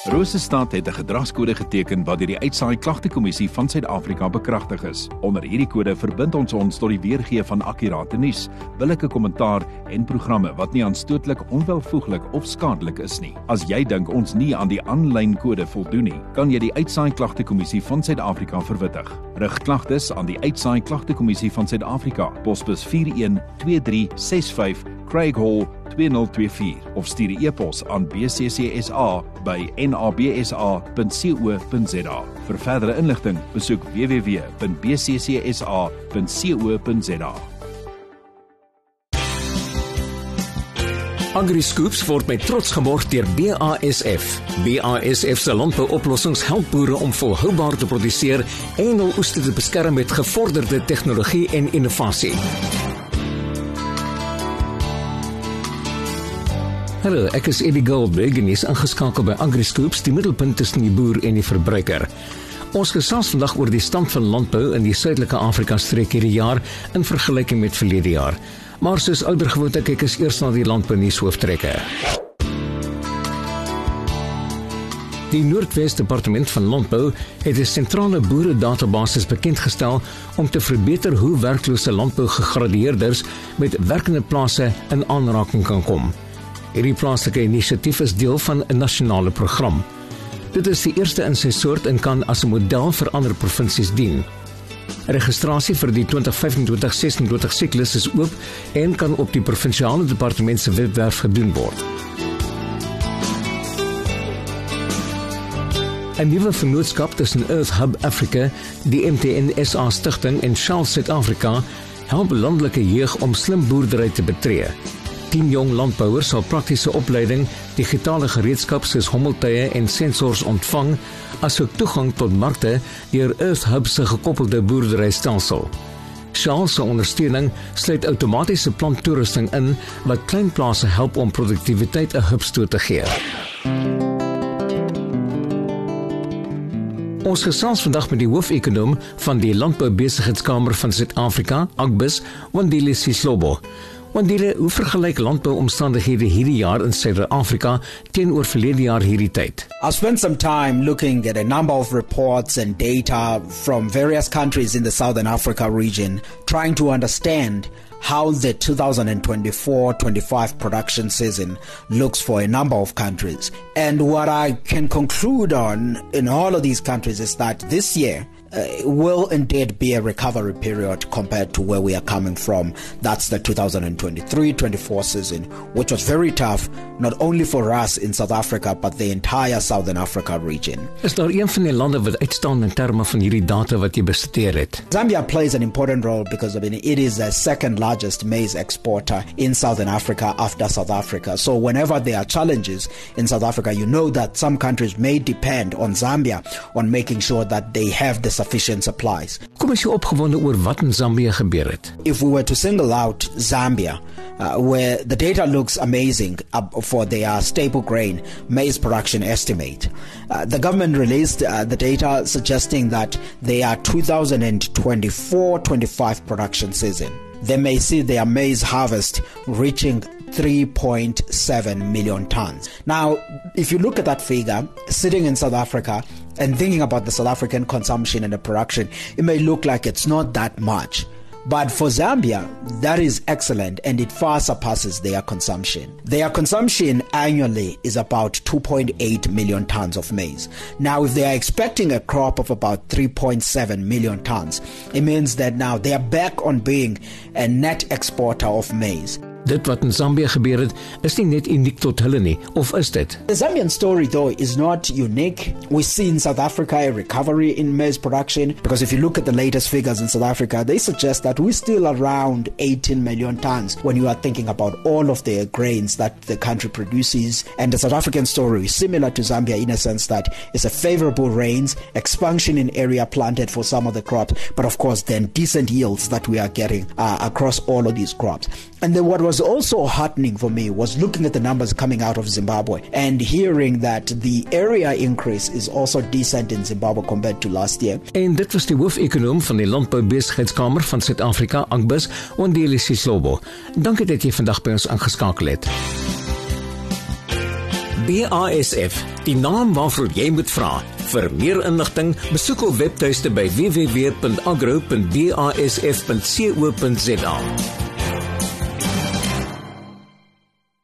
Rosestad het 'n gedragskode geteken wat deur die Uitsaai Klagtekommissie van Suid-Afrika bekragtig is. Onder hierdie kode verbind ons tot die weergee van akkurate nuus, billike kommentaar en programme wat nie aanstootlik, onwelvoeglik of skadelik is nie. As jy dink ons nie aan die aanlyn kode voldoen nie, kan jy die Uitsaai Klagtekommissie van Suid-Afrika verwittig. Rig klagtes aan die Uitsaai Klagtekommissie van Suid-Afrika, posbus 412365 Craig Hall 2024 of stuur 'n e-pos aan bccsa@nabsa.co.za. Vir verdere inligting, besoek www.bccsa.co.za. AgriScoops word met trots geborg deur BASF. BASF se landbouoplossings help boere om volhoubaar te produseer en hul oeste te beskerm met gevorderde tegnologie en innovasie. Hallo, ek is Eddie Goldberg en jy is ingeskakel by AgriScoops, die middelpunt tussen die boer en die verbruiker. Ons gesels vandag oor die stand van landbou in die suidelike Afrika-streek hierdie jaar in vergelyking met verlede jaar. Maar soos oudergewoonte kyk ons eers na die landbounuushooftrekke. Die Noordwes Departement van Landbou het 'n sentrale boere-databasis bekendgestel om te verbeter hoe werklose landbougegradueerders met werkende plase in aanraking kan kom. Hierdie plaaslike inisiatief is deel van 'n nasionale program. Dit is die eerste in sy soort en kan as 'n model vir ander provinsies dien. Registrasie vir die 2025-26 siklus is oop en kan op die provinsiale departement se webwerf gedoen word. 'n Nuwe vennootskap tussen Earth Hub Africa, die MTN SA Stichting en Shell Suid-Afrika help landelike jeug om slim boerdery te betree. 10 jong landbouers sal praktiese opleiding, digitale gereedskap soos hommeltuie en sensors ontvang, asook toegang tot markte deur Earth Hub se gekoppelde boerderystelsel. Shell se ondersteuning sluit outomatiese planttoerusting in wat klein plase help om produktiwiteit 'n hupstoot te gee. Ons gesels vandag met die hoof-ekonoom van die Landboubesigheidskamer van Suid-Afrika, AGBIS, Wandile Sihlobo. Wandile, hoe vergelyk landbouomstandighede hierdie jaar in Suid-Afrika teenoor verlede jaar hierdie tyd? I've spent some time looking at a number of reports and data from various countries in the Southern Africa region, trying to understand how the 2024-25 production season looks for a number of countries. And what I can conclude on in all of these countries is that this year will indeed be a recovery period compared to where we are coming from. That's the 2023-24 season, which was very tough, not only for us in South Africa, but the entire Southern Africa region. Is daar een van die lande wat uitstaan in terme van hierdie data wat jy bestudeer het? Zambia plays an important role because it is the second largest maize exporter in Southern Africa after South Africa. So whenever there are challenges in South Africa, you know that some countries may depend on Zambia on making sure that they have the sufficient supplies. Kom is jy opgewonde oor wat in Zambia gebeur het? If we were to single out Zambia, where the data looks amazing for their staple grain maize production estimate, the government released the data suggesting that their 2024-25 production season, they may see their maize harvest reaching 3.7 million tons. Now, if you look at that figure, sitting in South Africa and thinking about the South African consumption and the production, it may look like it's not that much. But for Zambia, that is excellent and it far surpasses their consumption. Their consumption annually is about 2.8 million tons of maize. Now, if they are expecting a crop of about 3.7 million tons, it means that now they are back on being a net exporter of maize. Dit wat in Zambia gebeur het, is nie net uniek tot hulle nie, of is dit? The Zambian story, though, is not unique. We see in South Africa a recovery in maize production, because if you look at the latest figures in South Africa, they suggest that we're still around 18 million tons when you are thinking about all of the grains that the country produces. And the South African story is similar to Zambia in a sense that it's a favorable rains, expansion in area planted for some of the crops, but of course then decent yields that we are getting across all of these crops. And then what was also heartening for me was looking at the numbers coming out of Zimbabwe and hearing that the area increase is also decent in Zimbabwe compared to last year. En dit was die hoof-ekonoom van die Landboubesigheidskamer van Suid-Afrika, AGBIS, Wandile Sihlobo. Dankie dat jy vandag by ons aangeskakel het. BASF, die naam waarvoor jy moet vra. Vir meer inligting, besoek ons webtuiste by www.agro.basf.co.za.